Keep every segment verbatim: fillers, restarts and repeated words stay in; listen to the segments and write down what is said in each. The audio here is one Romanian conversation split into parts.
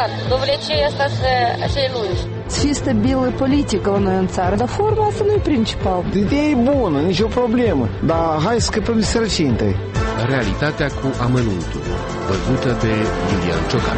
довлече asta să lungi. Să fie stabilă politică la noi în țară, dar forma asta nu e principal. Ideea e bună, nicio problemă, dar hai să scăpăm de sărăcie întâi. Realitatea cu amănuntul, văzută de Iulian Ciocan.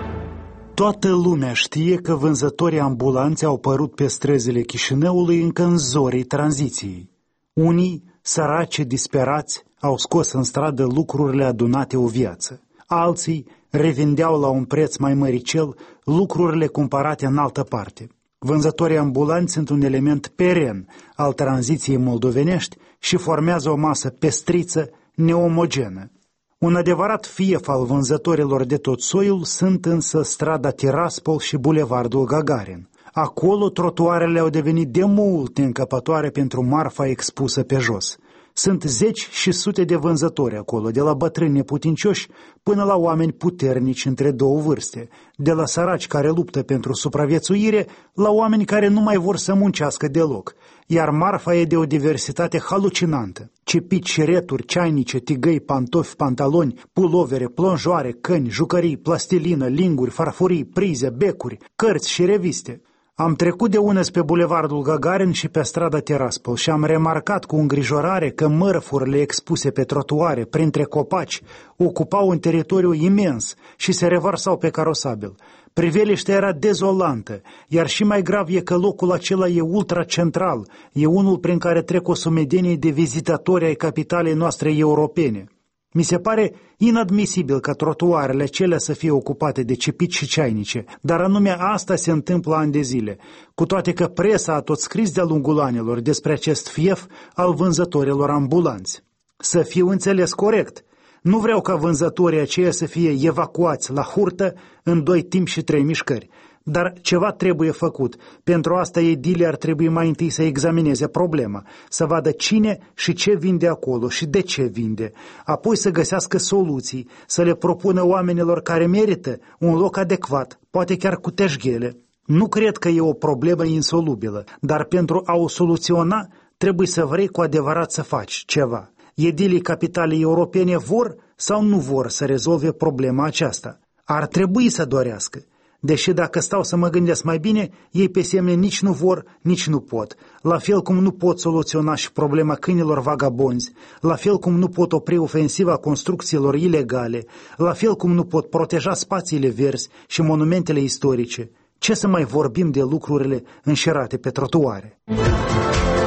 Toată lumea știe că vânzătorii ambulanți au apărut pe străzile Chișinăului încă în zorii tranziției. Unii, săraci, disperați, au scos în stradă lucrurile adunate o viață. Alții revindeau la un preț mai măricel lucrurile cumpărate în altă parte. Vânzătorii ambulanți sunt un element peren al tranziției moldovenești și formează o masă pestriță, neomogenă. Un adevărat fief al vânzătorilor de tot soiul sunt însă strada Tiraspol și bulevardul Gagarin. Acolo trotuarele au devenit de mult încăpătoare pentru marfa expusă pe jos. Sunt zeci și sute de vânzători acolo, de la bătrâni neputincioși până la oameni puternici între două vârste, de la săraci care luptă pentru supraviețuire la oameni care nu mai vor să muncească deloc, iar marfa e de o diversitate halucinantă. Cepici, returi, ceainice, tigăi, pantofi, pantaloni, pulovere, plonjoare, căni, jucării, plastilină, linguri, farfurii, prize, becuri, cărți și reviste. Am trecut de unăs pe bulevardul Gagarin și pe strada Tiraspol și am remarcat cu îngrijorare că mărfurile expuse pe trotuare, printre copaci, ocupau un teritoriu imens și se revărsau pe carosabil. Priveliștea era dezolantă, iar și mai grav e că locul acela e ultracentral, e unul prin care trec o sumedenie de vizitatori ai capitalei noastre europene. Mi se pare inadmisibil ca trotuarele acelea să fie ocupate de cepici și ceainice, dar anume asta se întâmplă ani de zile, cu toate că presa a tot scris de-a lungul anilor despre acest fief al vânzătorilor ambulanți. Să fiu înțeles corect, nu vreau ca vânzătorii aceia să fie evacuați la hurtă în doi timpi și trei mișcări. Dar ceva trebuie făcut. Pentru asta edilii ar trebui mai întâi să examineze problema, să vadă cine și ce vinde acolo și de ce vinde, apoi să găsească soluții, să le propună oamenilor care merită un loc adecvat, poate chiar cu teșghele. Nu cred că e o problemă insolubilă, dar pentru a o soluționa trebuie să vrei cu adevărat să faci ceva. Edilii capitalei europene vor sau nu vor să rezolve problema aceasta? Ar trebui să dorească. Deși dacă stau să mă gândesc mai bine, ei pe semne nici nu vor, nici nu pot. La fel cum nu pot soluționa și problema câinilor vagabonzi, la fel cum nu pot opri ofensiva construcțiilor ilegale, la fel cum nu pot proteja spațiile verzi și monumentele istorice. Ce să mai vorbim de lucrurile înșirate pe trotuare?